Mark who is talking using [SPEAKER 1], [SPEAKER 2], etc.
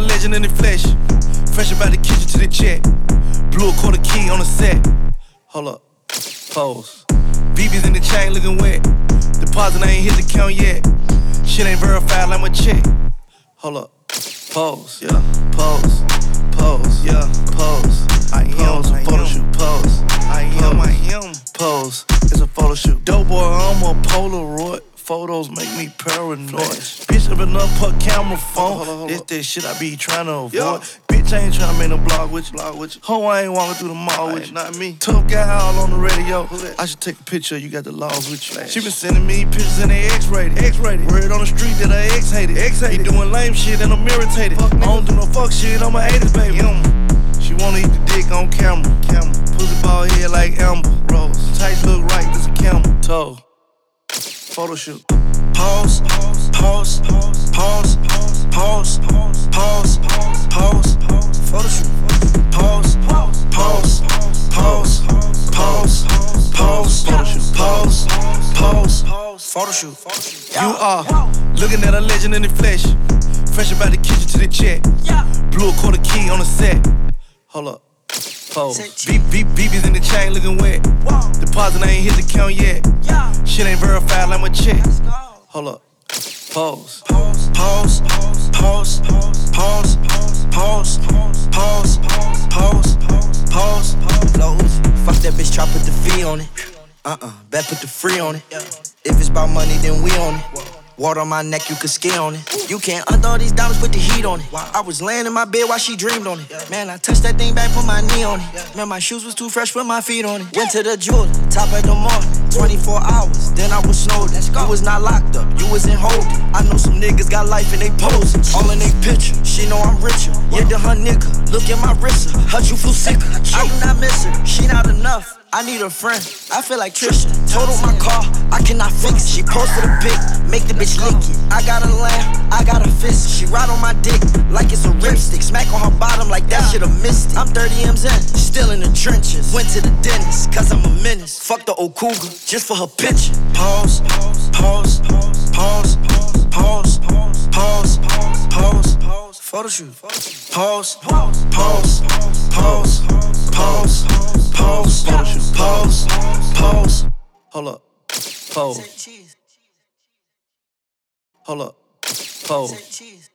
[SPEAKER 1] legend in the flesh. Fresh about the kitchen to the check. Blew a quarter key on the set. Hold up, pose. BB's in the chain looking wet. Deposit ain't hit the count yet. Shit ain't verified like my check. Hold up, pose, yeah, pose, yeah, pose. I am, photo shoot, pose. I am, pose. It's a photo shoot. Dope boy, I'm a Polaroid. Photos make me paranoid. Bitch, up enough put camera phone. Hold this that shit I be trying to avoid. Bitch, I ain't tryna make no blog with you. Ho, I ain't walking through the mall with you. Not me. Tough guy all on the radio. I should take a picture. You got the laws with you. She been sending me pictures in the X-rated. Word on the street that I X-hated. He doing lame shit and I'm irritated. I don't do no fuck shit. I'm a 80s baby. She wanna eat the dick on camera. Pussy ball head like Amber Rose. Tights look right. This a camel toe. Photo shoot. Pause. Photo shoot. Pause. Photo shoot. You are looking at a legend in the flesh. Fresh about the kitchen to the check. Blew a quarter key on the set. Hold up. Pose. BB's in the chain looking wet. Deposit ain't hit the count yet. Shit ain't verified like my check. Hold up. Pose.
[SPEAKER 2] Lows. Fuck that bitch, try put the fee on it. Bet put the free on it. If it's about money, then we on it. Water on my neck, you could ski on it. You can't undo these diamonds, put the heat on it. I was laying in my bed while she dreamed on it. Man, I touched that thing back, put my knee on it. Man, my shoes was too fresh, put my feet on it. Went to the jeweler, top of the morning, 24 hours, then I was snowed. You was not locked up, you was in holding. I know some niggas got life and they posing. All in they picture, she know I'm richer. Yeah, than her nigga, look at my wrist. Her you feel sicker, I do not miss her. She not enough. I need a friend, I feel like Trisha. Totaled my car, I cannot fix it. She posed for the pic, make the bitch lick it. I got a lamb, I got a fist. She ride on my dick like it's a ripstick. Smack on her bottom like that shit've missed it. I'm 30 M's in, still in the trenches. Went to the dentist, cause I'm a menace. Fuck the old cougar, just for her picture. Pause. Photo shoot. Pause.
[SPEAKER 1] Hold up. Pose. Hold up. Pose.